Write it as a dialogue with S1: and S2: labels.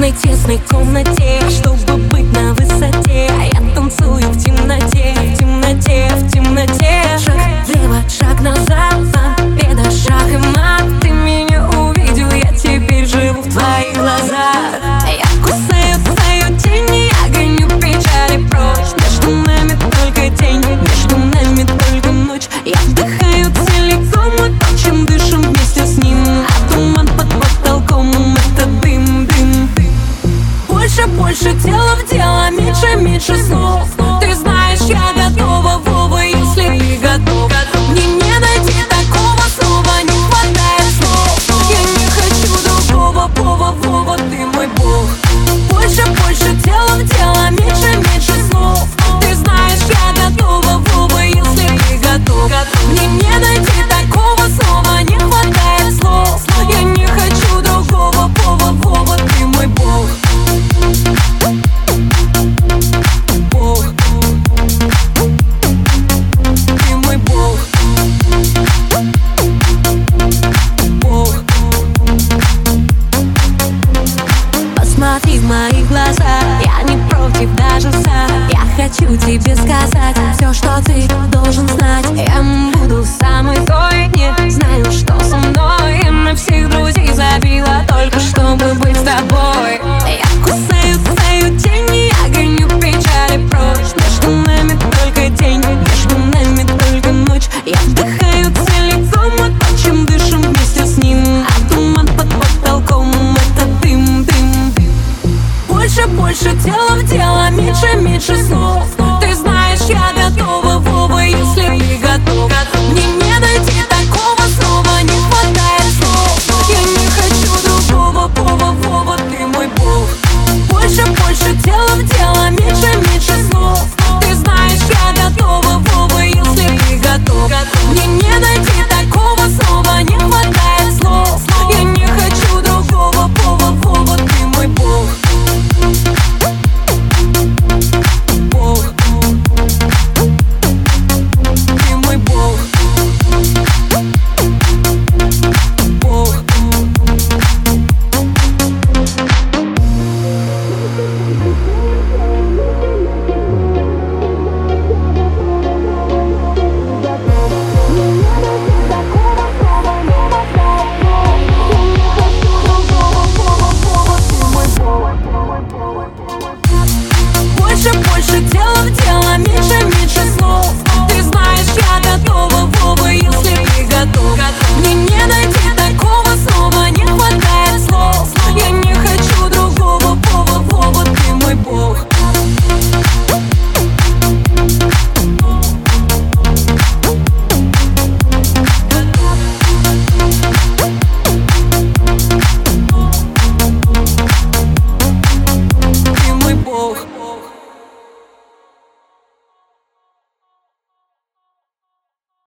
S1: тесной комнате, чтобы быть на высоте. А я танцую в темноте, в темноте, в темноте. Шаг влево, шаг назад, победа, шаг и мат. Ты меня увидел, я теперь живу в твоих глазах. Я кусаю твою тень, я гоню печали прочь. Между нами только тень, между нами только ночь. Я вдыхаю целиком то, чем дышим вместе с ним. А туман под потолком — это дым, дым, дым. Больше, больше тела в дело, меньше, меньше слов. Ты знаешь, я готова, Вова, если ты готов. Мне не найти такого снова, не хватает слов. Я не хочу другого, Вова, Вова, ты мой бог. Больше, больше тела в дело, меньше, меньше слов. Ты знаешь, я готова, Вова, если ты готов. Мне не найти такого снова, не хватает слов. Я не хочу другого, Вова, Вова, ты мой бог. Бог. Ты мой бог. Бог. Посмотри в мои глаза, я не против даже за. Я хочу тебе сказать все, что ты должен знать. Я буду самой той, не знаю, что со мной. Я на всех друзей забила только чтобы быть с тобой. Я кусаю твою тень, я гоню печали прочь. Между нами только день, между нами только ночь. Я вдыхаю целиком то, чем дышим вместе с ним. А туман под потолком — это дым, дым, дым. Больше, больше тела в дело, меньше, меньше слов. Ты знаешь, я готова, Вова, если ты готов.